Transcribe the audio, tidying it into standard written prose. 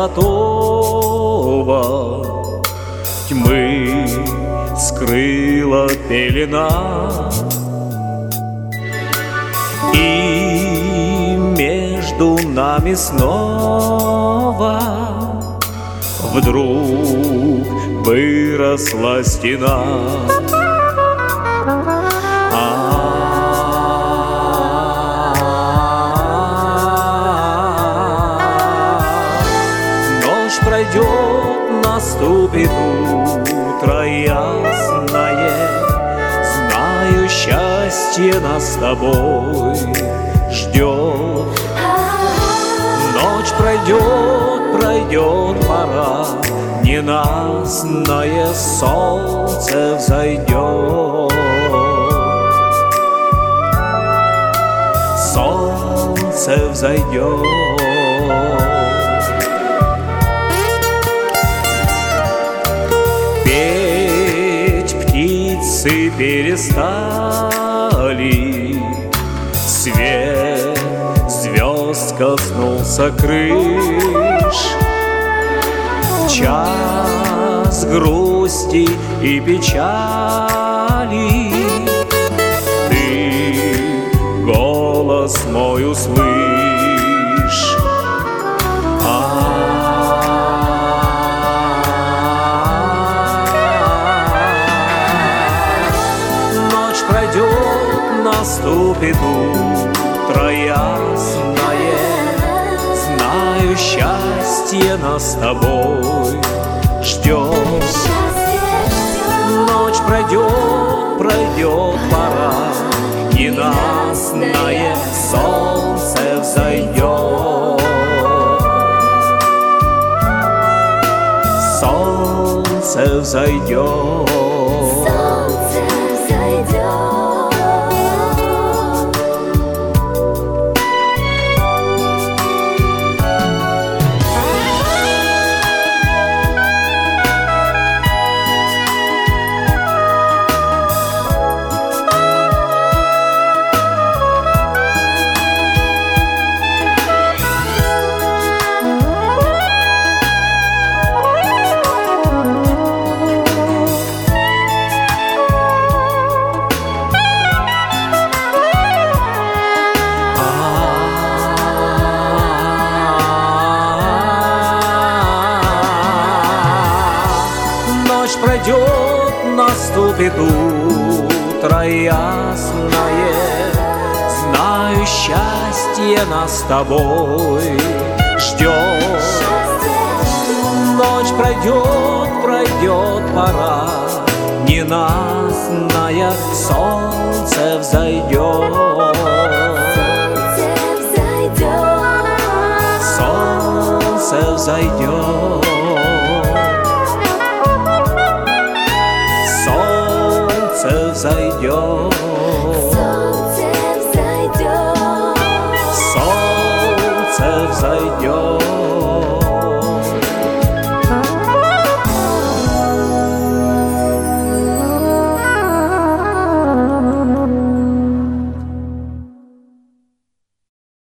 золотого тьмы скрыла пелена, и между нами снова вдруг выросла стена. Ночь пройдет, наступит утро ясное, знаю, счастье нас с тобой ждет. Ночь пройдет, пройдет пора, ненастное солнце взойдет. Солнце взойдет. Петь птицы перестали, свет звезд коснулся крыш. Час грусти и печали, ты голос мой услышь. Ночь пройдет, наступит утро ясное, знаю, счастье нас с тобой ждет. Ночь пройдет, пройдет пора, ненастное солнце взойдет. Солнце взойдет. Ночь пройдет, наступит утро ясное, знаю, счастье нас с тобой ждет. Ночь пройдет, пройдет пора, ненастное солнце взойдет. Солнце взойдет. Солнце взойдет. Солнце взойдет.